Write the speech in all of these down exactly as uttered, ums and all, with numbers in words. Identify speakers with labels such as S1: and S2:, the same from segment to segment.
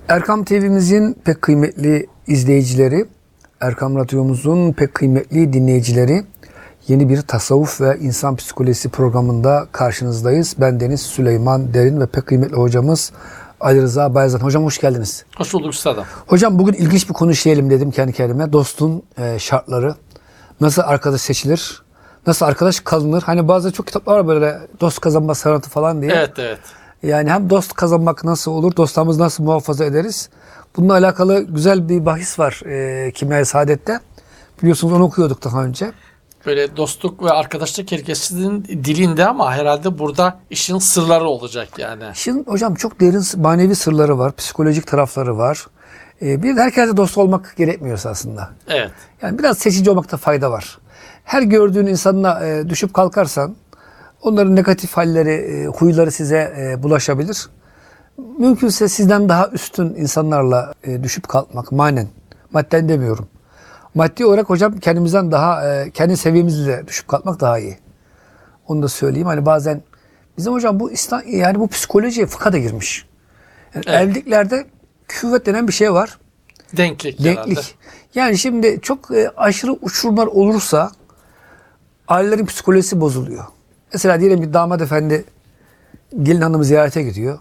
S1: Erkam T V'mizin pek kıymetli izleyicileri, Erkam Radyomuzun pek kıymetli dinleyicileri, yeni bir tasavvuf ve insan psikolojisi programında karşınızdayız. Ben Deniz Süleyman Derin ve pek kıymetli hocamız Ali Rıza Bayezid. Hocam hoş geldiniz.
S2: Hoş bulduk üstadım.
S1: Hocam bugün ilginç bir konu işleyelim dedim kendi kendime. Dostun e, şartları, nasıl arkadaş seçilir, nasıl arkadaş kalınır. Hani bazı çok kitaplar var böyle dost kazanma sanatı falan diye.
S2: Evet evet.
S1: Yani hem dost kazanmak nasıl olur, dostlarımızı nasıl muhafaza ederiz? Bununla alakalı güzel bir bahis var e, Kimya-i Saadet'te. Biliyorsunuz onu okuyorduk daha önce.
S2: Böyle dostluk ve arkadaşlık herkesin dilinde ama herhalde burada işin sırları olacak yani.
S1: Şimdi hocam çok derin manevi sırları var, psikolojik tarafları var. E, bir de herkese dost olmak gerekmiyor aslında.
S2: Evet.
S1: Yani biraz seçici olmakta fayda var. Her gördüğün insanla e, düşüp kalkarsan, onların negatif halleri, e, huyları size e, bulaşabilir. Mümkünse sizden daha üstün insanlarla e, düşüp kalkmak manen. Madden demiyorum. Maddi olarak hocam kendimizden daha, e, kendi seviyemizle düşüp kalkmak daha iyi. Onu da söyleyeyim. Hani bazen bizim hocam bu İslam, yani bu psikolojiye fıkha da girmiş. Yani
S2: Evet.
S1: evliliklerde küvet denen bir şey var.
S2: Denklik,
S1: Denklik.
S2: herhalde.
S1: Yani şimdi çok e, aşırı uçurumlar olursa ailelerin psikolojisi bozuluyor. Mesela diyelim bir damat efendi gelin hanımı ziyarete gidiyor.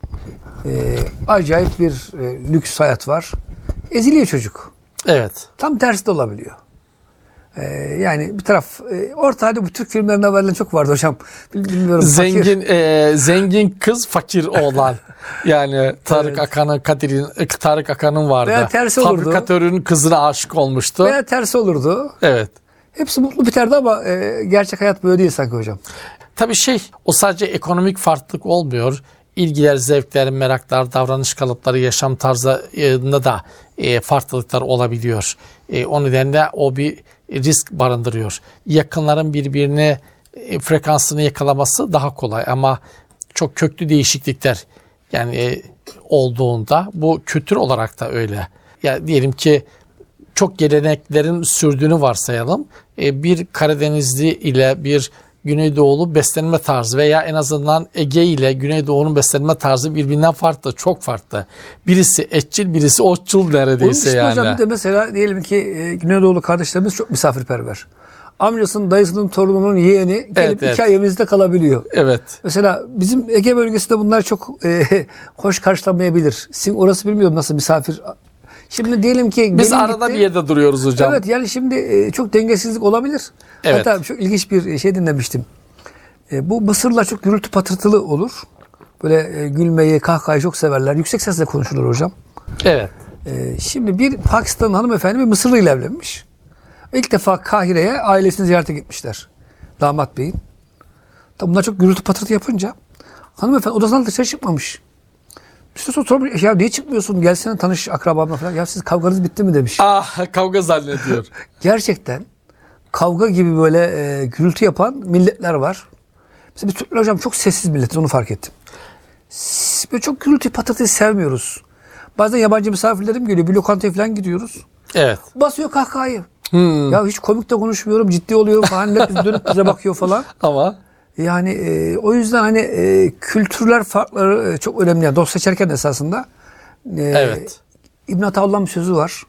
S1: Ee, acayip bir e, lüks hayat var. Eziliyor çocuk.
S2: Evet.
S1: Tam tersi de olabiliyor. Ee, yani bir taraf e, orta halde bu Türk filmlerinde verilen çok vardı hocam. Bilmiyorum.
S2: Zengin e, zengin kız, fakir oğlan. Yani Tarık
S1: Evet.
S2: Akan'ın Kadir'in Tarık Akan'ın vardı.
S1: Veya tersi olurdu.
S2: Fabrikatörün kızına aşık olmuştu.
S1: Veya tersi olurdu.
S2: Evet.
S1: Hepsi mutlu biterdi ama e, gerçek hayat böyle değil sanki hocam.
S2: Tabii şey, o sadece ekonomik farklılık olmuyor. İlgiler, zevkler, meraklar, davranış kalıpları, yaşam tarzında da e, farklılıklar olabiliyor. E, o nedenle o bir risk barındırıyor. Yakınların birbirini e, frekansını yakalaması daha kolay ama çok köklü değişiklikler yani e, olduğunda bu kültür olarak da öyle. Yani diyelim ki çok geleneklerin sürdüğünü varsayalım. E, bir Karadenizli ile bir Güneydoğulu beslenme tarzı veya en azından Ege ile Güneydoğu'nun beslenme tarzı birbirinden farklı, çok farklı. Birisi etçil, birisi otçul neredeyse
S1: Onun
S2: yani.
S1: hocam bir de mesela diyelim ki e, Güneydoğulu kardeşlerimiz çok misafirperver. Amcasının, dayısının, torununun yeğeni gelip
S2: Evet,
S1: iki
S2: evet.
S1: ay evimizde kalabiliyor.
S2: Evet.
S1: Mesela bizim Ege bölgesinde bunlar çok e, hoş karşılanmayabilir. Sizin orası bilmiyorum nasıl misafir. Şimdi diyelim ki
S2: Biz
S1: gelin
S2: arada
S1: gitti.
S2: bir yerde duruyoruz hocam.
S1: Evet yani şimdi e, çok dengesizlik olabilir.
S2: Evet.
S1: Hatta çok ilginç bir şey dinlemiştim. E, bu Mısırlılar çok gürültü patırtılı olur. Böyle e, gülmeyi, kahkahayı çok severler. Yüksek sesle konuşurlar hocam.
S2: Evet.
S1: E, şimdi bir Pakistan hanımefendi bir Mısırlı ile evlenmiş. İlk defa Kahire'ye ailesini ziyarete gitmişler. Damat beyin. Tabi bunlar çok gürültü patırtı yapınca hanımefendi odasından dışarı çıkmamış. Bir süre sonra sormuş, ya niye çıkmıyorsun? Gelsene tanış akrabamla falan. Ya siz kavganız bitti mi demiş.
S2: Ah, kavga zannediyor.
S1: Gerçekten kavga gibi böyle e, gürültü yapan milletler var. Mesela biz Türkler hocam çok sessiz milletiz, onu fark ettim. S- Böyle çok gürültü patırtıyı sevmiyoruz. Bazen yabancı misafirlerim geliyor. Bir lokantaya falan gidiyoruz.
S2: Evet.
S1: Basıyor kahkahayı.
S2: Hmm.
S1: Ya hiç komik de konuşmuyorum, ciddi oluyorum falan. Hep dönüp bize bakıyor falan.
S2: Ama
S1: Yani e, o yüzden hani e, kültürler farkları e, çok önemli. Yani dost seçerken esasında. E,
S2: evet.
S1: İbn Ataullah'ın bir sözü var.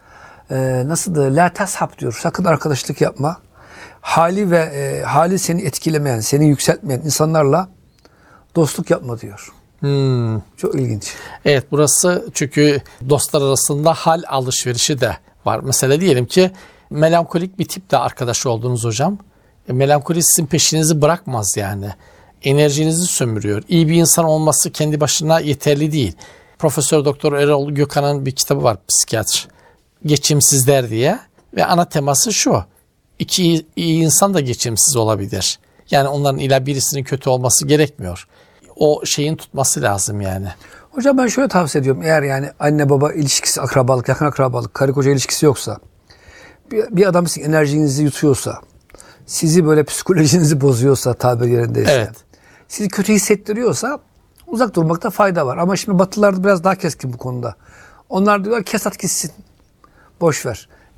S1: E, nasıldı? La tashab diyor. Sakın arkadaşlık yapma. Hali ve e, hali seni etkilemeyen, seni yükseltmeyen insanlarla dostluk yapma diyor.
S2: Hmm.
S1: Çok ilginç.
S2: Evet, burası çünkü dostlar arasında hal alışverişi de var. Mesela diyelim ki melankolik bir tiple arkadaş oldunuz hocam. E, melankoli sizin peşinizi bırakmaz yani. Enerjinizi sömürüyor. İyi bir insan olması kendi başına yeterli değil. Profesör Doktor Erol Gökhan'ın bir kitabı var, psikiyatr. Geçimsizler diye ve ana teması şu. İki iyi, iyi insan da geçimsiz olabilir. Yani onların illa birisinin kötü olması gerekmiyor. O şeyin tutması lazım yani.
S1: Hocam ben şöyle tavsiye ediyorum. Eğer yani anne baba ilişkisi, akrabalık, yakın akrabalık, karı koca ilişkisi yoksa, bir, bir adam sizin enerjinizi yutuyorsa, sizi böyle psikolojinizi bozuyorsa tabir yerindeyse,
S2: Evet.
S1: sizi kötü hissettiriyorsa uzak durmakta fayda var. Ama şimdi Batılılar biraz daha keskin bu konuda. Onlar diyorlar kesat gitsin. Boş ver.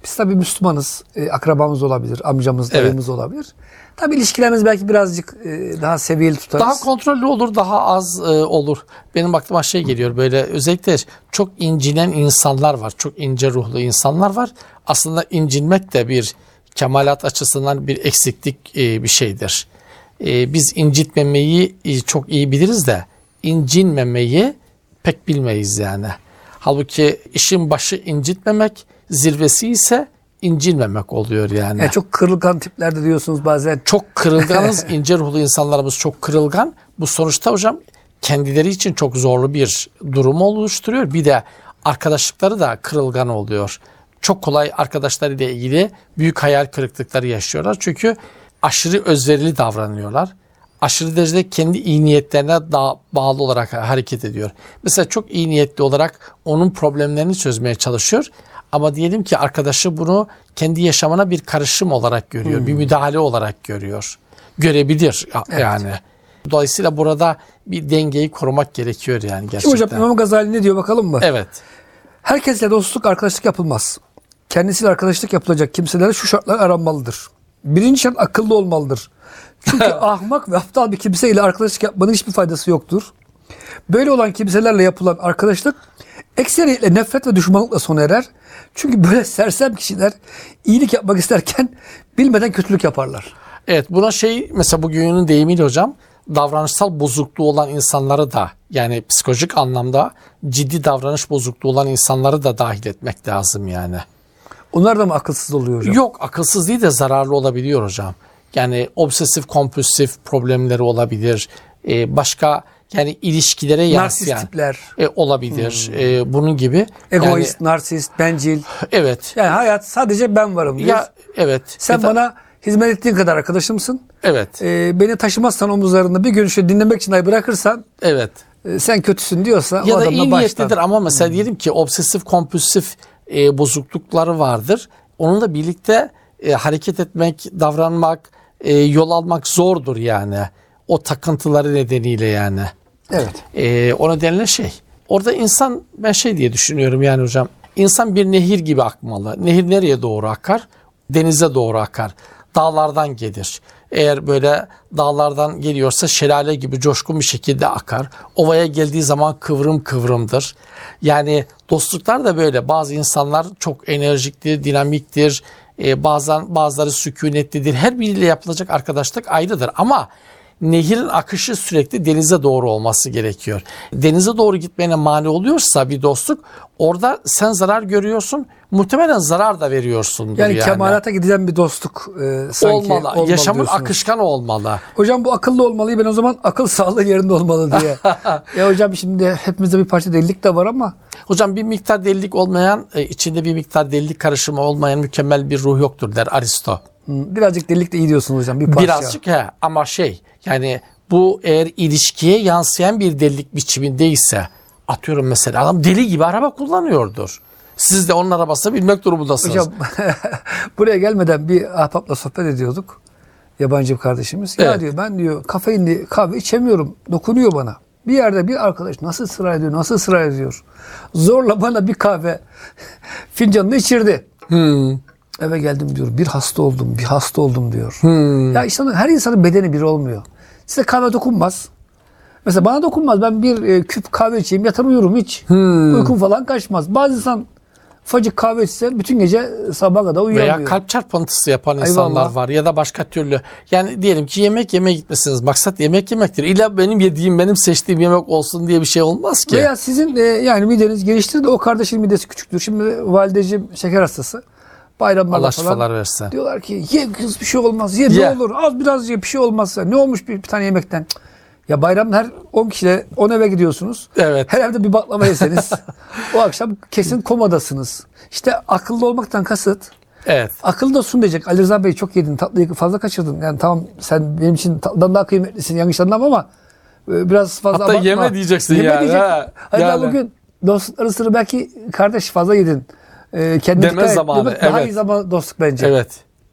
S1: Biz tabii Müslümanız. E, akrabamız olabilir, amcamız,
S2: Evet.
S1: dayımız olabilir. Tabii ilişkilerimiz belki birazcık e, daha seviyeli tutarız.
S2: Daha kontrollü olur, daha az e, olur. Benim aklıma şey geliyor, böyle özellikle çok incinen insanlar var. Çok ince ruhlu insanlar var. Aslında incinmek de bir kemalat açısından bir eksiklik e, bir şeydir. E, biz incitmemeyi e, çok iyi biliriz de incinmemeyi pek bilmeyiz yani. Halbuki işin başı incitmemek, zirvesi ise incinmemek oluyor yani.
S1: Yani çok kırılgan tiplerde diyorsunuz bazen.
S2: Çok kırılganız, ince ruhlu insanlarımız çok kırılgan. Bu sonuçta hocam kendileri için çok zorlu bir durum oluşturuyor. Bir de arkadaşlıkları da kırılgan oluyor. Çok kolay arkadaşlarıyla ilgili büyük hayal kırıklıkları yaşıyorlar. Çünkü aşırı özverili davranıyorlar. Aşırı derecede kendi iyi niyetlerine daha bağlı olarak hareket ediyor. Mesela çok iyi niyetli olarak onun problemlerini çözmeye çalışıyor. Ama diyelim ki arkadaşı bunu kendi yaşamına bir karışım olarak görüyor. Hmm. Bir müdahale olarak görüyor. Görebilir
S1: Evet.
S2: yani. Dolayısıyla burada bir dengeyi korumak gerekiyor yani gerçekten.
S1: Şimdi hocam İmam Gazali ne diyor bakalım mı?
S2: Evet.
S1: Herkesle dostluk, arkadaşlık yapılmaz. Kendisiyle arkadaşlık yapılacak kimselere şu şartlar aranmalıdır. Birinci şart akıllı olmalıdır. Çünkü ahmak ve aptal bir kimseyle arkadaşlık yapmanın hiçbir faydası yoktur. Böyle olan kimselerle yapılan arkadaşlık ekseriyetle nefret ve düşmanlıkla sona erer. Çünkü böyle sersem kişiler iyilik yapmak isterken bilmeden kötülük yaparlar.
S2: Evet, buna şey mesela bugünün deyimiyle hocam, davranışsal bozukluğu olan insanları da, yani psikolojik anlamda ciddi davranış bozukluğu olan insanları da dahil etmek lazım yani.
S1: Onlar da mı akılsız oluyor hocam?
S2: Yok, akılsız değil de zararlı olabiliyor hocam. Yani obsesif kompulsif problemleri olabilir. Ee, başka yani ilişkilere yansıyan
S1: Narsist tipler.
S2: e, olabilir. Hmm. E, bunun gibi.
S1: Egoist,
S2: Yani,
S1: narsist, bencil.
S2: evet.
S1: Yani hayat sadece ben varım diyor.
S2: Ya evet.
S1: Sen
S2: Ya,
S1: bana hizmet ettiğin kadar arkadaşımsın.
S2: evet.
S1: Ee, beni taşımazsan omuzlarında bir gün şöyle dinlemek için dahi bırakırsan
S2: evet.
S1: e, sen kötüsün diyorsa
S2: Ya
S1: o
S2: da
S1: adamla
S2: iyi
S1: baştan.
S2: niyetlidir ama mesela hmm. diyelim ki obsesif kompulsif e, bozuklukları vardır. Onunla birlikte e, hareket etmek, davranmak, e, yol almak zordur yani. O takıntıları nedeniyle yani.
S1: Evet.
S2: E, o nedenle şey. Orada insan, ben şey diye düşünüyorum yani hocam. İnsan bir nehir gibi akmalı. Nehir nereye doğru akar? Denize doğru akar. Dağlardan gelir. Eğer böyle dağlardan geliyorsa şelale gibi coşkun bir şekilde akar. Ovaya geldiği zaman kıvrım kıvrımdır. Yani dostluklar da böyle. Bazı insanlar çok enerjiktir, dinamiktir. Ee, bazen bazıları sükunetlidir. Her biriyle yapılacak arkadaşlık ayrıdır. Ama nehirin akışı sürekli denize doğru olması gerekiyor. Denize doğru gitmene mani oluyorsa bir dostluk, orada sen zarar görüyorsun, muhtemelen zarar da veriyorsundur yani.
S1: Yani kemalata giden bir dostluk e, sanki
S2: olmalı.
S1: olmalı
S2: Yaşamın
S1: diyorsunuz.
S2: akışkan olmalı.
S1: Hocam bu akıllı olmalı, ben o zaman akıl sağlığı yerinde olmalı diye. Ya hocam şimdi hepimizde bir parça delilik de var ama.
S2: Hocam bir miktar delilik olmayan, içinde bir miktar delilik karışımı olmayan mükemmel bir ruh yoktur der Aristo.
S1: Birazcık delilik de iyi diyorsunuz hocam, bir parça.
S2: Birazcık he, ama şey yani bu eğer ilişkiye yansıyan bir delilik biçimindeyse, atıyorum mesela adam deli gibi araba kullanıyordur. Siz de onun arabasını bilmek durumundasınız.
S1: Hocam buraya gelmeden bir ahbapla sohbet ediyorduk. Yabancı bir kardeşimiz. Ya
S2: Evet.
S1: diyor, ben diyor kafeinli kahve içemiyorum. Dokunuyor bana. Bir yerde bir arkadaş nasıl ısrar ediyor, nasıl ısrar ediyor. Zorla bana bir kahve fincanını içirdi.
S2: Hmm.
S1: Eve geldim diyor. Bir hasta oldum, bir hasta oldum diyor.
S2: Hmm.
S1: Ya işte her insanın bedeni bir olmuyor. Size kahve dokunmaz. Mesela bana dokunmaz. Ben bir e, küp kahve içeyim, yatar uyurum hiç.
S2: Hmm.
S1: Uykum falan kaçmaz. Bazı insan ufacık kahve içse bütün gece sabaha kadar uyuyamıyor.
S2: Veya kalp çarpıntısı yapan insanlar
S1: Eyvallah.
S2: var ya da başka türlü. Yani diyelim ki yemek yemeye gitmesiniz. Maksat yemek yemektir. İlla benim yediğim, benim seçtiğim yemek olsun diye bir şey olmaz ki.
S1: Veya sizin e, yani mideniz geliştir de o kardeşin midesi küçüktür. Şimdi valideciğim şeker hastası. Bayramlarda
S2: Allah
S1: falan
S2: şifalar versin.
S1: diyorlar ki ye kız bir şey olmaz. Ye
S2: Ye.
S1: ne olur az biraz ye bir şey olmazsa. Ne olmuş bir, bir tane yemekten. Cık. Ya bayramda her on kişiyle on eve gidiyorsunuz.
S2: Evet.
S1: Her evde bir baklava yeseniz o akşam kesin komadasınız. İşte akıllı olmaktan kasıt.
S2: Evet.
S1: Akıllı da sun diyecek. Ali Rıza Bey çok yedin, tatlıyı fazla kaçırdın. Yani tamam sen benim için tatlıdan daha kıymetlisin, yanlış anlama ama e, biraz fazla
S2: Hatta
S1: abartma.
S2: yeme diyeceksin
S1: Yeme
S2: yani.
S1: diyecek.
S2: Ha,
S1: Hadi
S2: yani.
S1: bugün dostlukları sırrı belki kardeş fazla yedin. E, kendine
S2: Deme
S1: dikkat et.
S2: zamanı,
S1: Demek Daha
S2: evet.
S1: iyi zaman dostluk bence.
S2: Evet.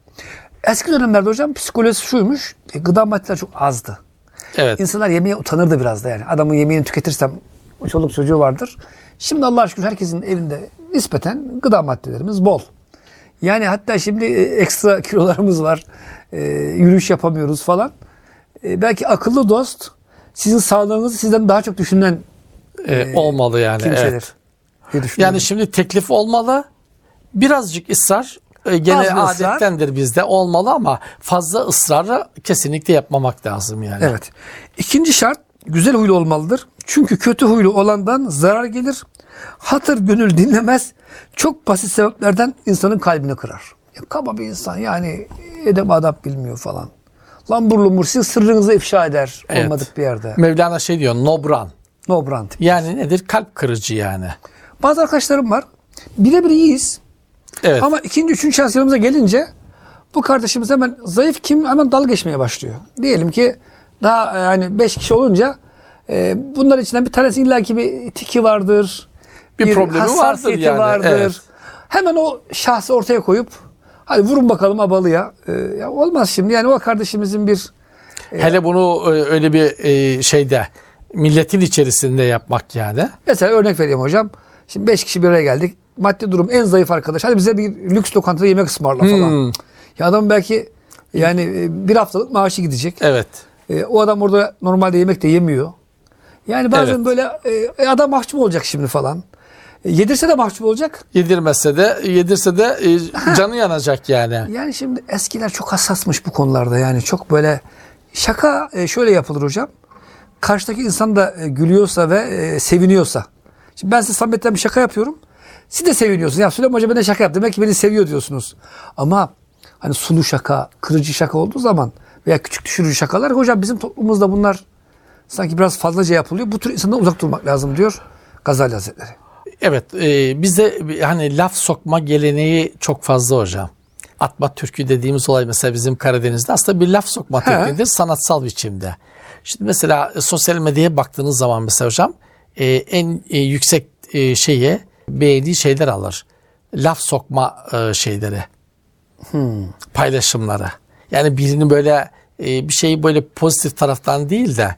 S1: Eski dönemlerde hocam psikolojisi şuymuş. E, gıda maddeleri çok azdı.
S2: Evet.
S1: İnsanlar yemeğe utanırdı biraz da yani. Adamın yemeğini tüketirsem çoluk çocuğu vardır. Şimdi Allah'a şükür herkesin evinde nispeten gıda maddelerimiz bol. Yani hatta şimdi e, ekstra kilolarımız var. E, yürüyüş yapamıyoruz falan. E, belki akıllı dost sizin sağlığınızı sizden daha çok düşünen
S2: E,
S1: e,
S2: olmalı yani.
S1: kimseler.
S2: Evet.
S1: diye düşünüyorum.
S2: Yani şimdi teklif olmalı. Birazcık ısrar e, gene
S1: Az bir ısrar.
S2: adettendir bizde olmalı ama fazla ısrarı kesinlikle yapmamak lazım yani.
S1: Evet. İkinci şart güzel huylu olmalıdır. Çünkü kötü huylu olandan zarar gelir. Hatır gönül dinlemez. Çok basit sebeplerden insanın kalbini kırar. Ya, kaba bir insan yani edep adap bilmiyor falan. Lambur lumbur sizin sırrınızı ifşa eder
S2: Evet.
S1: olmadık bir yerde.
S2: Mevlana şey diyor, nobran.
S1: No brand.
S2: Yani nedir? Kalp kırıcı yani.
S1: Bazı arkadaşlarım var. Birebir iyiyiz.
S2: Evet.
S1: Ama ikinci, üçüncü şans yanımıza gelince bu kardeşimiz hemen zayıf kim hemen dalga geçmeye başlıyor. Diyelim ki daha yani beş kişi olunca e, bunların içinden bir tanesi illaki bir tiki vardır.
S2: Bir problemi vardır
S1: hassasiyeti
S2: yani,
S1: vardır.
S2: evet.
S1: Hemen o şahsı ortaya koyup hadi vurun bakalım abalıya. E, ya olmaz şimdi yani o kardeşimizin bir
S2: Hele bunu e, öyle bir e, şeyde milletin içerisinde yapmak yani.
S1: mesela örnek vereyim hocam. Şimdi beş kişi bir araya geldik. Maddi durum en zayıf arkadaş. Hadi bize bir lüks lokantada yemek ısmarla falan.
S2: Hmm.
S1: Ya adam belki yani e, bir haftalık maaşı gidecek.
S2: Evet.
S1: E, o adam orada normalde yemek de yemiyor. Yani bazen
S2: Evet.
S1: böyle e, adam mahcup olacak şimdi falan. E, yedirse de mahcup olacak.
S2: Yedirmezse de yedirse de e, canı yanacak yani.
S1: Yani şimdi eskiler çok hassasmış bu konularda. Yani çok böyle şaka e, şöyle yapılır hocam. Karşıdaki insan da e, gülüyorsa ve e, seviniyorsa. Şimdi ben size samimiyetten bir şaka yapıyorum. Siz de seviniyorsunuz. Ya Süleyman Hoca bana şaka yaptı. Demek ki beni seviyor diyorsunuz. Ama hani sulu şaka, kırıcı şaka olduğu zaman veya küçük düşürücü şakalar hocam bizim toplumumuzda bunlar sanki biraz fazlaca yapılıyor. Bu tür insandan uzak durmak lazım diyor Gazali Hazretleri.
S2: Evet, e, bizde hani laf sokma geleneği çok fazla hocam. Atma türkü dediğimiz olay mesela bizim Karadeniz'de aslında bir laf sokma
S1: He.
S2: tekniğidir sanatsal biçimde. Şimdi mesela e, sosyal medyaya baktığınız zaman mesela hocam e, en e, yüksek e, şeye beğendiği şeyler alır. Laf sokma e, şeyleri. Paylaşımları. Yani birini böyle e, bir şeyi böyle pozitif taraftan değil de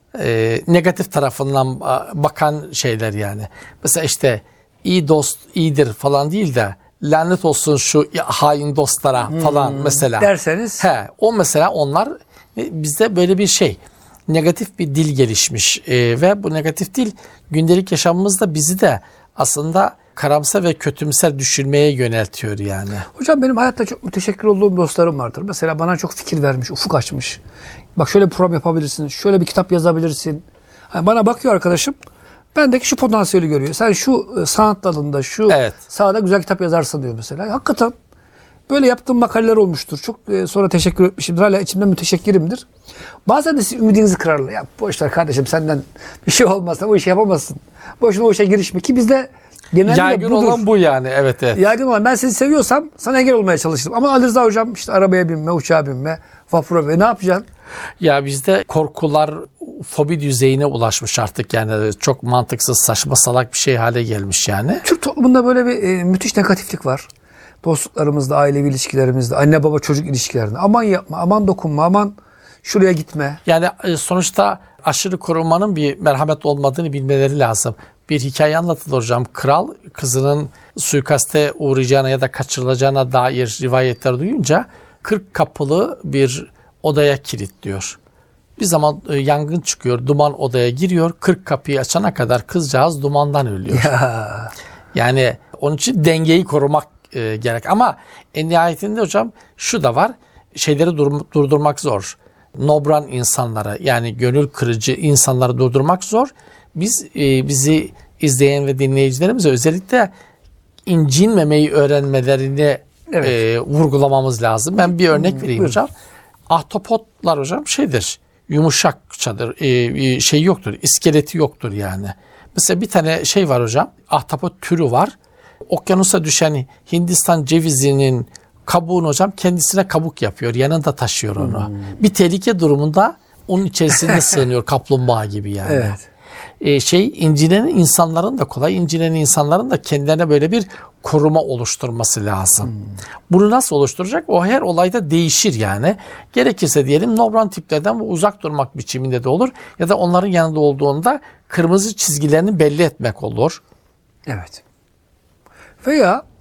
S2: e, negatif tarafından e, bakan şeyler yani. Mesela işte iyi dost iyidir falan değil de lanet olsun şu hain dostlara falan mesela.
S1: Derseniz
S2: He, o mesela onlar e, bizde böyle bir şey negatif bir dil gelişmiş E, ve bu negatif dil gündelik yaşamımızda bizi de aslında karamsar ve kötümser düşürmeye yöneltiyor yani.
S1: hocam benim hayatta çok müteşekkir olduğum dostlarım vardır. Mesela bana çok fikir vermiş, ufuk açmış. Bak şöyle bir program yapabilirsin, şöyle bir kitap yazabilirsin. Hani bana bakıyor arkadaşım, bendeki şu potansiyeli görüyor. Sen şu e, sanat dalında, şu
S2: Evet.
S1: sahada güzel kitap yazarsın diyor mesela. Hakikaten böyle yaptığım makaleler olmuştur. Çok e, sonra teşekkür etmişimdir. Hala içimden müteşekkirimdir. Bazen de siz ümidinizi kırarlar. Ya boşver kardeşim senden bir şey olmaz. Sen o işi yapamazsın. Boşuna o işe girişme ki bizde genelde
S2: Yaygın
S1: budur.
S2: olan bu yani. Evet evet.
S1: Yaygın olan ben seni seviyorsam sana engel olmaya çalışırım. Ama Ali Rıza hocam işte arabaya binme, uçağa binme, vapura binme. Ne yapacaksın?
S2: Ya bizde korkular fobi düzeyine ulaşmış artık yani çok mantıksız saçma salak bir şey hale gelmiş yani.
S1: Türk toplumunda böyle bir e, müthiş negatiflik var. Dostluklarımızda, ailevi ilişkilerimizde, anne baba çocuk ilişkilerinde. Aman yapma, aman dokunma, aman şuraya gitme.
S2: Yani e, sonuçta aşırı korumanın bir merhamet olmadığını bilmeleri lazım. Bir hikaye anlatılır hocam. Kral kızının suikaste uğrayacağına ya da kaçırılacağına dair rivayetler duyunca kırk kapılı bir odaya kilitliyor. Bir zaman e, yangın çıkıyor, duman odaya giriyor. kırk kapıyı açana kadar kızcağız dumandan ölüyor.
S1: Ya.
S2: Yani onun için dengeyi korumak e, gerek. Ama en nihayetinde hocam şu da var. Şeyleri dur- durdurmak zor. Nobran insanları yani gönül kırıcı insanları durdurmak zor. Biz e, bizi izleyen ve dinleyicilerimize özellikle incinmemeyi öğrenmelerini
S1: Evet.
S2: e, vurgulamamız lazım. Ben bir örnek vereyim
S1: Buyurun.
S2: hocam. Ahtapotlar hocam şeydir. Yumuşakçadır. E, şey yoktur. İskeleti yoktur yani. Mesela bir tane şey var hocam. Ahtapot türü var. Okyanusa düşen Hindistan cevizinin kabuğunu hocam kendisine kabuk yapıyor. Yanında taşıyor onu. Bir tehlike durumunda onun içerisinde sığınıyor kaplumbağa gibi yani.
S1: Evet.
S2: Ee, şey incinen insanların da kolay incinen insanların da kendilerine böyle bir koruma oluşturması lazım. Bunu nasıl oluşturacak? O her olayda değişir yani. Gerekirse diyelim nobran tiplerden bu uzak durmak biçiminde de olur ya da onların yanında olduğunda kırmızı çizgilerini belli etmek olur.
S1: Evet. Veya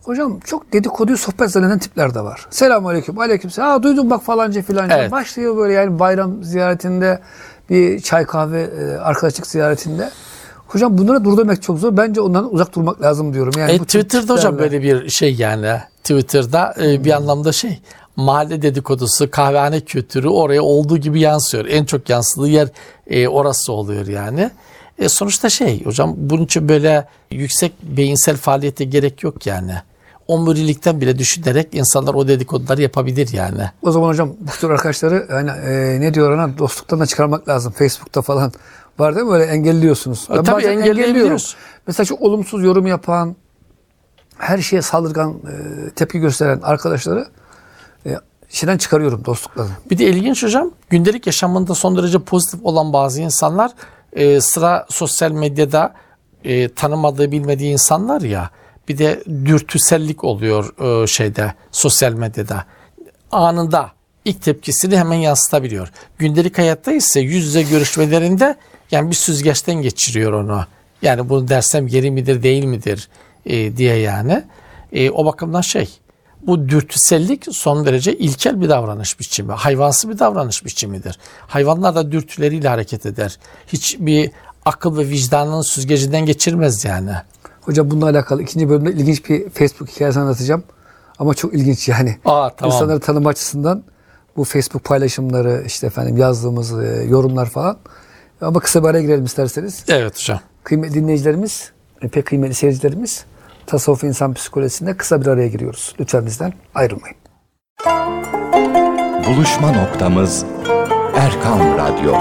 S1: Hocam çok dedikoduyu sohbet zanneden tipler de var. Selamünaleyküm, aleykümselam. Aa duydum bak falanca filanca.
S2: Evet.
S1: Başlıyor böyle yani bayram ziyaretinde, bir çay kahve e, arkadaşlık ziyaretinde. Hocam bunlara dur demek çok zor. Bence ondan uzak durmak lazım diyorum. Yani
S2: E,
S1: bu tip
S2: Twitter'da hocam
S1: tiplerle.
S2: böyle bir şey yani. Twitter'da e, bir anlamda şey, mahalle dedikodusu, kahvehane kültürü oraya olduğu gibi yansıyor. En çok yansıdığı yer e, orası oluyor yani. E, sonuçta şey hocam, bunun için böyle yüksek beyinsel faaliyete gerek yok yani. Omurilikten bile düşünerek insanlar o dedikoduları yapabilir yani.
S1: O zaman hocam bu tür arkadaşları yani e, ne diyor ona, dostluktan da çıkarmak lazım. Facebook'ta falan var değil mi? Böyle engelliyorsunuz. Ben
S2: E, tabii
S1: bazen
S2: engelleyebiliyoruz.
S1: Mesela çok olumsuz yorum yapan, her şeye saldırgan e, tepki gösteren arkadaşları e, şeyden çıkarıyorum, dostluklardan.
S2: Bir de ilginç hocam, gündelik yaşamında son derece pozitif olan bazı insanlar e, sıra sosyal medyada e, tanımadığı, bilmediği insanlar ya, bir de dürtüsellik oluyor e, şeyde, sosyal medyada. Anında ilk tepkisini hemen yansıtabiliyor. Gündelik hayatta ise yüz yüze görüşmelerinde yani bir süzgeçten geçiriyor onu. Yani bunu dersem yeri midir değil midir e, diye yani. E, o bakımdan şey, bu dürtüsellik son derece ilkel bir davranış biçimi. Hayvansı bir davranış biçimidir. Hayvanlar da dürtüleriyle hareket eder. Hiçbir akıl ve vicdanının süzgecinden geçirmez yani.
S1: Hocam bununla alakalı ikinci bölümde ilginç bir Facebook hikayesi anlatacağım. Ama çok ilginç yani.
S2: Aa, tamam.
S1: İnsanları tanıma açısından bu Facebook paylaşımları, işte efendim yazdığımız e, yorumlar falan. Ama kısa bir araya girelim isterseniz.
S2: Evet hocam.
S1: Kıymetli dinleyicilerimiz, e, pek kıymetli seyircilerimiz, Tasavvuf İnsan Psikolojisi'nde kısa bir araya giriyoruz. Lütfen bizden ayrılmayın.
S3: Buluşma noktamız Erkam Radyo.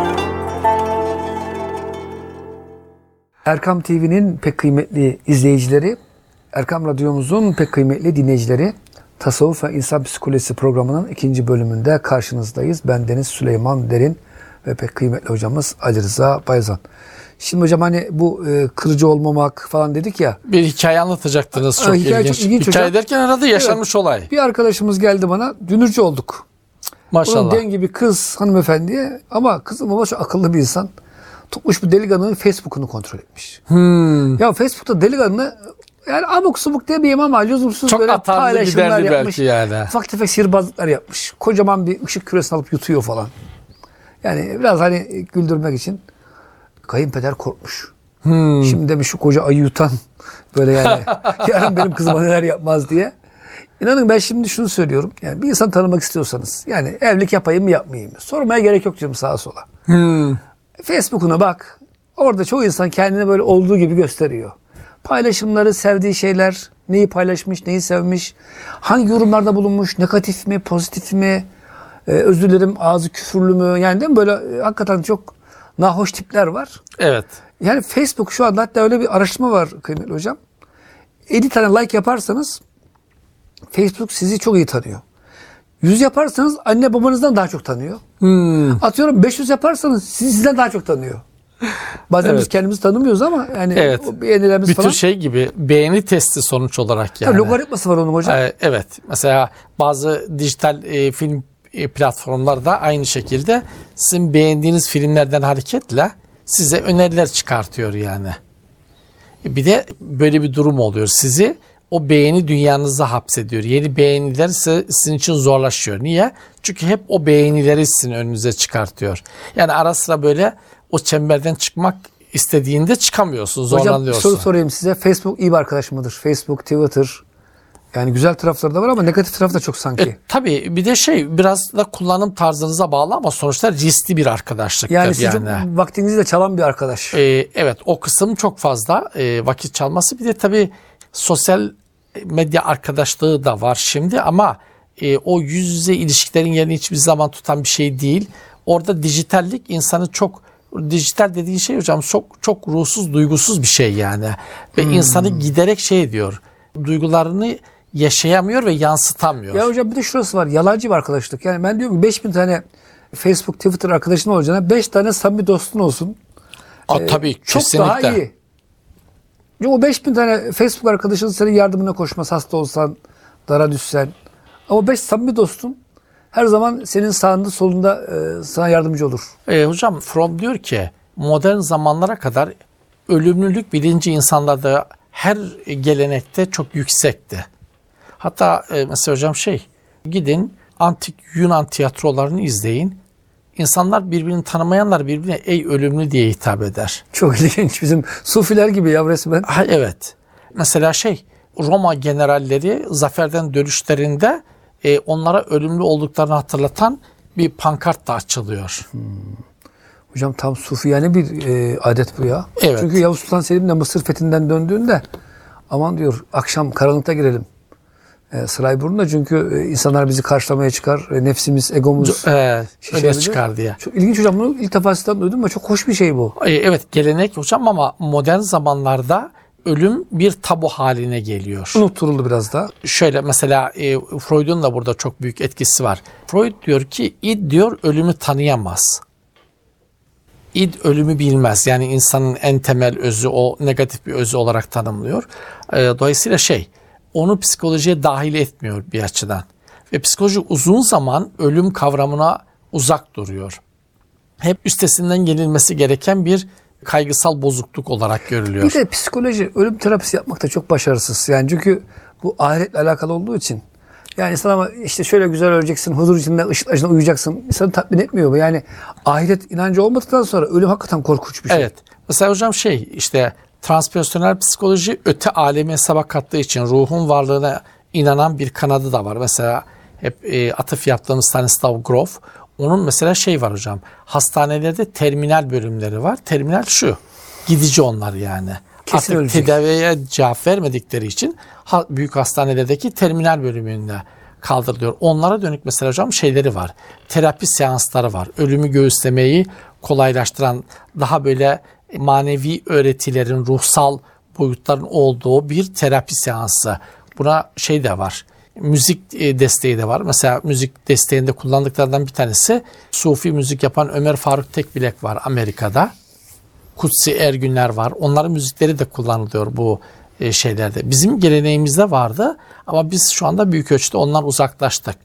S1: Erkam T V'nin pek kıymetli izleyicileri, Erkam Radyomuzun pek kıymetli dinleyicileri, Tasavvuf ve İnsan Psikolojisi programının ikinci bölümünde karşınızdayız. Ben Deniz Süleyman Derin ve pek kıymetli hocamız Ali Rıza Bayzan. Şimdi hocam hani bu e, kırıcı olmamak falan dedik ya.
S2: Bir hikaye anlatacaktınız, çok
S1: Aa, hikaye
S2: ilginç.
S1: çok ilginç
S2: Hikaye
S1: hocam.
S2: derken arada yaşanmış
S1: Evet.
S2: olay.
S1: Bir arkadaşımız geldi bana, dünürcü olduk.
S2: Maşallah.
S1: Onun dengi bir kız hanımefendiye, ama kızım baba çok akıllı bir insan. Tutmuş bir delikanlının Facebook'unu kontrol etmiş.
S2: Hmm.
S1: Ya Facebook'ta delikanlı yani abuk subuk demeyeyim ama lüzumsuz
S2: Çok
S1: böyle
S2: atarlı
S1: paylaşımlar
S2: giderli
S1: yapmış.
S2: belki yani.
S1: Ufak tefek sihirbazlıklar yapmış. Kocaman bir ışık küresini alıp yutuyor falan. Yani biraz hani güldürmek için. Kayınpeder korkmuş.
S2: Hmm.
S1: Şimdi demiş şu koca ayı yutan böyle yani yarın benim kızıma neler yapmaz diye. İnanın ben şimdi şunu söylüyorum. Yani bir insan tanımak istiyorsanız, yani evlilik yapayım mı yapmayayım mı? Sormaya gerek yok diyorum sağa sola.
S2: Hmm.
S1: Facebook'una bak. Orada çoğu insan kendini böyle olduğu gibi gösteriyor. Paylaşımları, sevdiği şeyler, neyi paylaşmış, neyi sevmiş, hangi yorumlarda bulunmuş, negatif mi, pozitif mi, ee, özür dilerim ağzı küfürlü mü? Yani değil mi? Böyle e, hakikaten çok nahoş tipler var.
S2: Evet.
S1: Yani Facebook şu anda, hatta öyle bir araştırma var kıymetli hocam. elli tane like yaparsanız Facebook sizi çok iyi tanıyor. yüz yaparsanız anne babanızdan daha çok tanıyor.
S2: Hmm.
S1: Atıyorum beş yüz yaparsanız sizi sizden daha çok tanıyor. Bazen
S2: Evet.
S1: biz kendimizi tanımıyoruz ama yani
S2: Evet.
S1: o beğenilerimiz
S2: Bir
S1: falan.
S2: tür şey gibi, beğeni testi sonuç olarak yani.
S1: Tabii logaritması var onun hocam.
S2: Ee, evet. Mesela bazı dijital e, film e, platformları da aynı şekilde sizin beğendiğiniz filmlerden hareketle size öneriler çıkartıyor yani. E, Bir de böyle bir durum oluyor. Sizi o beğeni dünyanıza hapsediyor. Yeni beğeniler ise sizin için zorlaşıyor. Niye? Çünkü hep o beğenileri sizin önünüze çıkartıyor. Yani ara sıra böyle o çemberden çıkmak istediğinde çıkamıyorsun,
S1: Hocam bir
S2: zorlanıyorsun.
S1: soru sorayım size. Facebook iyi bir arkadaş mıdır? Facebook, Twitter. Yani güzel tarafları da var ama negatif tarafı da çok sanki.
S2: E, tabii bir de şey, biraz da kullanım tarzınıza bağlı ama sonuçta riskli bir arkadaşlık.
S1: yani
S2: tabii
S1: sizin çok vaktinizi de çalan bir arkadaş.
S2: Ee, evet, o kısım çok fazla e, vakit çalması. Bir de tabii sosyal medya arkadaşlığı da var şimdi ama e, o yüz yüze ilişkilerin yerini hiçbir zaman tutan bir şey değil. Orada dijitallik insanı çok, dijital dediğin şey hocam çok çok ruhsuz, duygusuz bir şey yani. Ve
S1: Hmm.
S2: insanı giderek şey diyor, duygularını yaşayamıyor ve yansıtamıyor.
S1: Ya hocam bir de şurası var. Yalancı bir arkadaşlık. Yani ben diyorum ki beş bin tane Facebook, Twitter arkadaşın olacağına beş tane samimi dostun olsun.
S2: Aa, tabii
S1: Çok
S2: kesinlikle.
S1: daha iyi. Çünkü o beş bin tane Facebook arkadaşın senin yardımına koşmaz, hasta olsan, dara düşsen. Ama beş samimi dostun her zaman senin sağında solunda e, sana yardımcı olur.
S2: E, hocam Fromm diyor ki modern zamanlara kadar ölümlülük bilinci insanlarda her gelenekte çok yüksekti. Hatta e, mesela hocam şey, gidin antik Yunan tiyatrolarını izleyin. İnsanlar birbirini tanımayanlar birbirine ey ölümlü diye hitap eder.
S1: Çok ilginç. Bizim sufiler gibi ya resmen.
S2: Ha, evet. Mesela şey, Roma generalleri zaferden dönüşlerinde e, onlara ölümlü olduklarını hatırlatan bir pankart da açılıyor.
S1: Hmm. Hocam tam sufiyane bir e, adet bu ya.
S2: Evet.
S1: Çünkü Yavuz Sultan Selim de Mısır fethinden döndüğünde aman diyor akşam karanlıkta girelim. E, Sırayburnu'nda çünkü e, insanlar bizi karşılamaya çıkar. E, nefsimiz, egomuz
S2: Evet, öne
S1: şişebilir.
S2: çıkar diye.
S1: Çok ilginç hocam, bunu ilk defa sizden duydum ama çok hoş bir şey bu.
S2: E, evet, gelenek hocam ama modern zamanlarda ölüm bir tabu haline geliyor.
S1: Unutturuldu biraz da.
S2: Şöyle mesela e, Freud'un da burada çok büyük etkisi var. Freud diyor ki id diyor ölümü tanıyamaz. İd ölümü bilmez. Yani insanın en temel özü o negatif bir özü olarak tanımlıyor. E, dolayısıyla şey, onu psikolojiye dahil etmiyor bir açıdan. Ve psikoloji uzun zaman ölüm kavramına uzak duruyor. Hep üstesinden gelinmesi gereken bir kaygısal bozukluk olarak görülüyor.
S1: Bir de psikoloji ölüm terapisi yapmakta çok başarısız. Yani çünkü bu ahiretle alakalı olduğu için. Yani sana işte şöyle güzel öleceksin, huzur içinde ışık acına uyuyacaksın. İnsanı tatmin etmiyor bu. Yani ahiret inancı olmadıktan sonra ölüm hakikaten korkunç bir şey.
S2: Evet. Mesela hocam şey, işte transpersonel psikoloji öte alemi hesaba kattığı için ruhun varlığına inanan bir kanadı da var. Mesela hep e, atıf yaptığımız Stanislav Grof, onun mesela şey var hocam, hastanelerde terminal bölümleri var. Terminal şu, gidici onlar yani.
S1: Kesin
S2: Artık
S1: ölecek.
S2: tedaviye cevap vermedikleri için ha, büyük hastanelerdeki terminal bölümünde kaldırılıyor. Onlara dönük mesela hocam şeyleri var. Terapi seansları var. Ölümü göğüslemeyi kolaylaştıran, daha böyle manevi öğretilerin, ruhsal boyutların olduğu bir terapi seansı. Buna şey de var. Müzik desteği de var. Mesela müzik desteğinde kullandıklarından bir tanesi Sufi müzik yapan Ömer Faruk Tekbilek var Amerika'da. Kutsi Ergünler var. Onların müzikleri de kullanılıyor bu şeylerde. Bizim geleneğimizde vardı ama biz şu anda büyük ölçüde ondan uzaklaştık.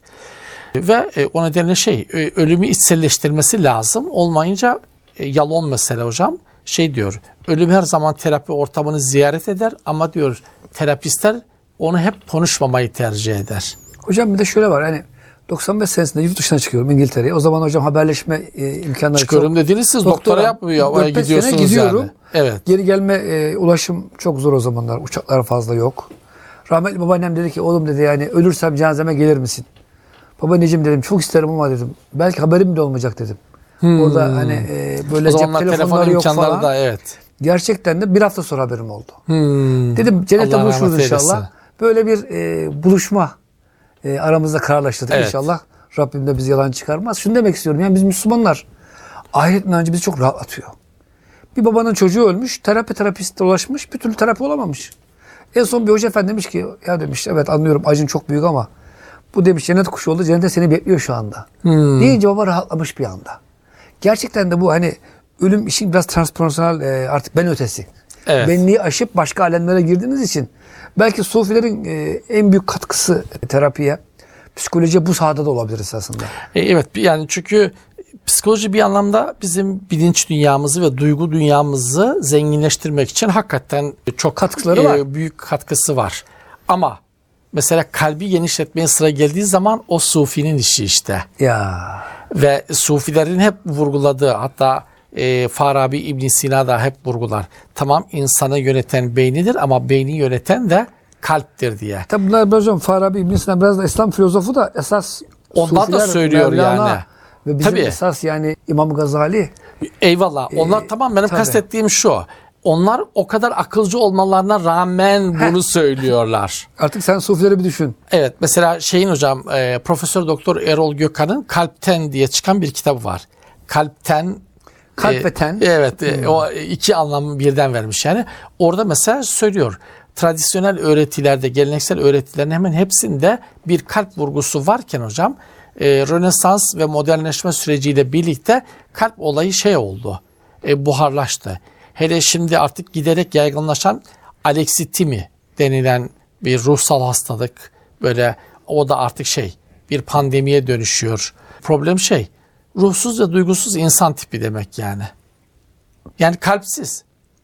S2: Ve o nedenle şey, ölümü içselleştirmesi lazım. Olmayınca Yalon mesela hocam şey diyor, ölüm her zaman terapi ortamını ziyaret eder ama diyor terapistler onu hep konuşmamayı tercih eder.
S1: Hocam bir de şöyle var, hani doksan beş senesinde yurt dışına çıkıyorum İngiltere'ye. O zaman hocam haberleşme e, imkanları
S2: Çıkıyorum
S1: çok.
S2: dediniz siz, doktora yapmıyor.
S1: dört beş
S2: Gidiyorsunuz
S1: sene gidiyorum.
S2: yani. Evet.
S1: Geri gelme e, ulaşım çok zor o zamanlar. Uçaklar fazla yok. Rahmetli babaannem dedi ki oğlum dedi, yani ölürsem cenazeme gelir misin? Babaanneciğim dedim, çok isterim ama dedim. Belki haberim de olmayacak dedim. Hmm. Orada hani e, böyle
S2: o
S1: cep
S2: zamanlar
S1: telefonları
S2: telefon
S1: yok
S2: imkanları
S1: falan.
S2: da evet.
S1: Gerçekten de bir hafta sonra haberim oldu.
S2: Hmm.
S1: Dedim cennette
S2: Allah
S1: buluşuruz
S2: rahmet
S1: inşallah.
S2: eylesin.
S1: Böyle bir e, buluşma e, aramızda kararlaştırdık
S2: Evet.
S1: inşallah. Rabbim de bizi yalan çıkarmaz. Şunu demek istiyorum. Yani biz Müslümanlar ahiret inancı bizi çok rahatlatıyor. Bir babanın çocuğu ölmüş, terapi terapiste ulaşmış, bir türlü terapi olamamış. En son bir hoca efendi demiş ki, ya demiş evet anlıyorum acın çok büyük ama bu demiş cennet kuşu oldu, cennette seni bekliyor şu anda. Hmm. Deyince baba rahatlamış bir anda. Gerçekten de bu hani ölüm işin biraz transpersonel e, artık ben ötesi.
S2: Evet.
S1: Benliği aşıp başka alemlere girdiğiniz için belki Sufilerin e, en büyük katkısı terapiye, psikolojiye bu sahada da olabilir esasında.
S2: E, evet yani çünkü psikoloji bir anlamda bizim bilinç dünyamızı ve duygu dünyamızı zenginleştirmek için hakikaten çok
S1: katkıları
S2: e,
S1: var.
S2: büyük katkısı var. Ama mesela kalbi genişletmeye sıra geldiği zaman o Sufinin işi işte.
S1: Ya.
S2: Ve Sufilerin hep vurguladığı, hatta e, Farabi İbn Sina da hep vurgular. Tamam, insanı yöneten beynidir ama beyni yöneten de kalptir diye.
S1: Tabi bunlar biraz hocam Farabi İbn Sina biraz da İslam filozofu da esas
S2: onlar da söylüyor
S1: Mevlana
S2: yani.
S1: Ve bizim
S2: Tabii.
S1: esas yani İmam Gazali.
S2: Eyvallah. Onlar
S1: Ee,
S2: tamam, benim
S1: tabii.
S2: kastettiğim şu. Onlar o kadar akılcı olmalarına rağmen bunu söylüyorlar.
S1: Artık sen Sufileri bir düşün.
S2: Evet, mesela şeyin hocam e, Profesör Doktor Erol Gökhan'ın Kalpten diye çıkan bir kitabı var. Kalpten
S1: Kalp ve ten.
S2: E, evet, e, o iki anlamı birden vermiş yani. Orada mesela söylüyor. Tradisyonel öğretilerde, geleneksel öğretilerin hemen hepsinde bir kalp vurgusu varken hocam, e, Rönesans ve modernleşme süreciyle birlikte kalp olayı şey oldu. E, buharlaştı. Hele şimdi artık giderek yaygınlaşan aleksitimi denilen bir ruhsal hastalık, böyle o da artık şey, bir pandemiye dönüşüyor. Problem şey, ruhsuz ve duygusuz insan tipi demek yani. Yani kalpsiz.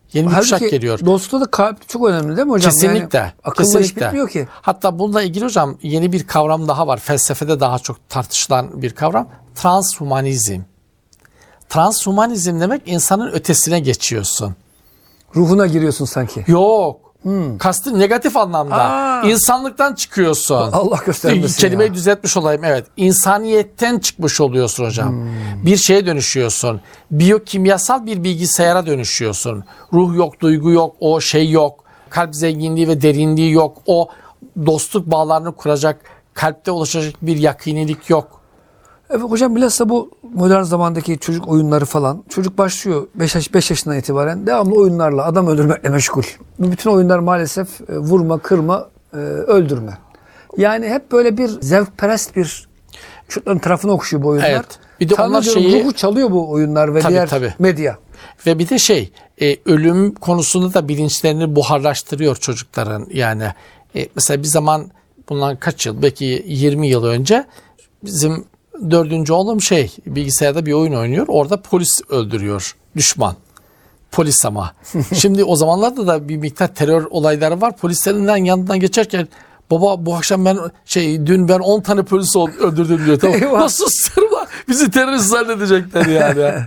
S2: Yeni bir
S1: Halbuki
S2: kuşak geliyor.
S1: dostlukta da kalp çok önemli değil mi hocam?
S2: Kesinlikle.
S1: Yani akılla iş
S2: kesinlikle.
S1: bitmiyor ki.
S2: Hatta bununla ilgili hocam yeni bir kavram daha var. Felsefede daha çok tartışılan bir kavram. Transhumanizm. Transhumanizm demek insanın ötesine geçiyorsun.
S1: Ruhuna giriyorsun sanki.
S2: Yok. Hmm. Kastı negatif anlamda.
S1: Aa.
S2: İnsanlıktan çıkıyorsun.
S1: Allah göstermesin
S2: Kelimeyi
S1: ya.
S2: düzeltmiş olayım. Evet. İnsaniyetten çıkmış oluyorsun hocam. Hmm. Bir şeye dönüşüyorsun. Biyokimyasal bir bilgisayara dönüşüyorsun. Ruh yok, duygu yok, o şey yok. Kalp zenginliği ve derinliği yok. O dostluk bağlarını kuracak, kalpte oluşacak bir yakinilik yok.
S1: Evet hocam, bilhassa bu modern zamandaki çocuk oyunları falan. Çocuk başlıyor beş yaş, beş yaşından itibaren devamlı oyunlarla adam öldürmekle meşgul. Bu bütün oyunlar maalesef e, vurma, kırma, e, öldürme. Yani hep böyle bir zevkperest bir çocukların tarafına okşuyor bu oyunlar.
S2: Evet. Bir de onlar
S1: Tanrıcığım,
S2: şeyi
S1: ruhu çalıyor bu oyunlar ve
S2: Tabii,
S1: diğer
S2: tabii.
S1: medya.
S2: Ve bir de şey e, ölüm konusunda da bilinçlerini buharlaştırıyor çocukların. Yani e, mesela bir zaman bundan kaç yıl, belki yirmi yıl önce bizim dördüncü oğlum şey bilgisayarda bir oyun oynuyor. Orada polis öldürüyor. Düşman. Polis ama. Şimdi o zamanlarda da bir miktar terör olayları var. Polislerinden yanından geçerken baba bu akşam ben şey dün ben on tane polis öldürdüm diyor. Tamam.
S1: Eyvah.
S2: Nasıl sırma? Bizi terörist zannedecekler yani.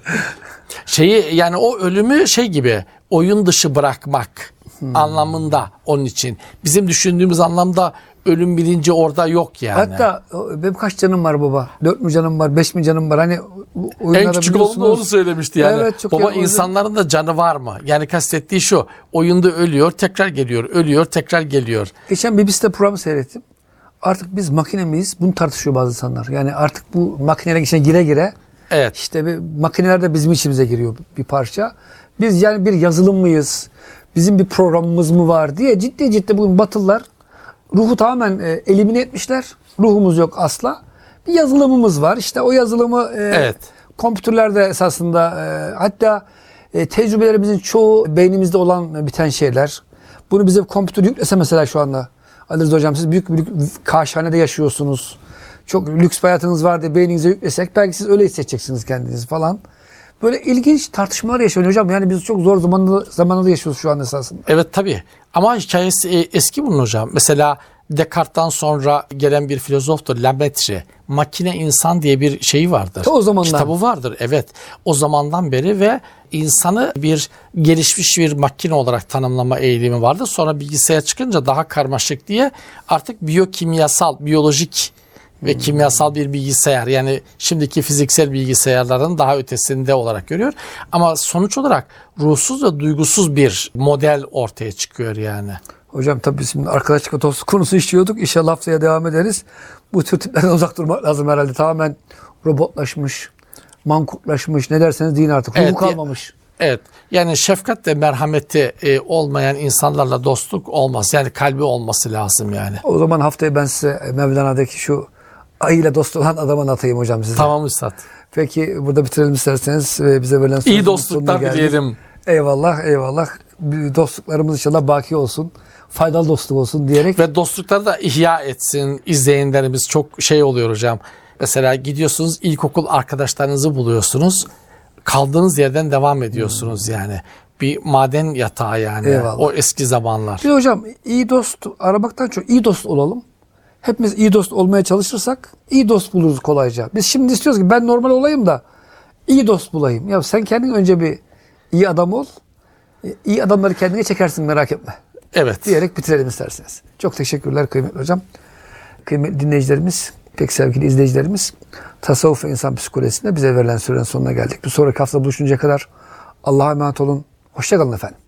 S2: Şeyi yani o ölümü şey gibi oyun dışı bırakmak hmm. anlamında onun için. Bizim düşündüğümüz anlamda ölüm bilinci orada yok yani.
S1: Hatta benim kaç canım var baba? Dört mü canım var? Beş mi canım var? Hani
S2: en küçük oğlum onu söylemişti yani.
S1: Evet, çok
S2: baba insanların da canı var mı? Yani kastettiği şu. Oyunda ölüyor, tekrar geliyor. Ölüyor, tekrar geliyor.
S1: Geçen B B C'de programı seyrettim. Artık biz makine miyiz? Bunu tartışıyor bazı insanlar. Yani artık bu makinelerin içine gire gire
S2: evet.
S1: işte bir, makineler de bizim içimize giriyor bir parça. Biz yani bir yazılım mıyız? Bizim bir programımız mı var diye ciddi ciddi bugün Batılılar ruhu tamamen e, elimine etmişler. Ruhumuz yok asla. Bir yazılımımız var. İşte o yazılımı e,
S2: evet.
S1: kompütürlerde esasında e, hatta e, tecrübelerimizin çoğu beynimizde olan biten şeyler. Bunu bize kompütür yüklese mesela şu anda. Ali Rıza Hocam siz büyük büyük kaşhanede yaşıyorsunuz. Çok lüks bir hayatınız var diye beyninize yüklesek belki siz öyle hissedeceksiniz kendinizi falan. Böyle ilginç tartışmalar yaşanıyor hocam. Yani biz çok zor zamanda, zamanda yaşıyoruz şu an esasında.
S2: Evet tabii. Ama hikayesi eski bunun hocam. Mesela Descartes'tan sonra gelen bir filozoftur Lametre. Makine insan diye bir şeyi vardır.
S1: Ta o zamandan.
S2: Kitabı vardır evet. O zamandan beri ve insanı bir gelişmiş bir makine olarak tanımlama eğilimi vardı. Sonra bilgisayar çıkınca daha karmaşık diye artık biyokimyasal, biyolojik ve hmm. kimyasal bir bilgisayar yani şimdiki fiziksel bilgisayarların daha ötesinde olarak görüyor. Ama sonuç olarak ruhsuz ve duygusuz bir model ortaya çıkıyor yani.
S1: Hocam tabii şimdi arkadaşlık dostluk konusu işliyorduk. İnşallah haftaya devam ederiz. Bu tür tiplerden uzak durmak lazım herhalde. Tamamen robotlaşmış, mankuplaşmış ne derseniz deyin artık. Ruhu
S2: evet,
S1: kalmamış.
S2: Evet. Yani şefkat ve merhameti e, olmayan insanlarla dostluk olmaz. Yani kalbi olması lazım yani.
S1: O zaman haftaya ben size Mevlana'daki şu ayıyla dost olan adamı anlatayım hocam size.
S2: Tamam Üstad. Peki
S1: burada bitirelim isterseniz. Bize verilen
S2: İyi dostluklar dileyelim.
S1: Eyvallah eyvallah. Dostluklarımız inşallah baki olsun. Faydalı dostluk olsun diyerek.
S2: Ve dostlukları da ihya etsin. İzleyenlerimiz çok şey oluyor hocam. Mesela gidiyorsunuz ilkokul arkadaşlarınızı buluyorsunuz. Kaldığınız yerden devam ediyorsunuz hmm. yani. Bir maden yatağı yani. Eyvallah. O eski zamanlar.
S1: Bir hocam iyi dost aramaktan çok iyi dost olalım. Hepimiz iyi dost olmaya çalışırsak iyi dost buluruz kolayca. Biz şimdi istiyoruz ki ben normal olayım da iyi dost bulayım. Ya sen kendin önce bir iyi adam ol. İyi adamları kendine çekersin merak etme.
S2: Evet.
S1: Diyerek bitirelim isterseniz. Çok teşekkürler kıymetli hocam. Kıymetli dinleyicilerimiz, pek sevgili izleyicilerimiz, Tasavvuf ve İnsan Psikolojisi'nde bize verilen sürenin sonuna geldik. Bir sonraki hafta buluşuncaya kadar Allah'a emanet olun. Hoşça kalın efendim.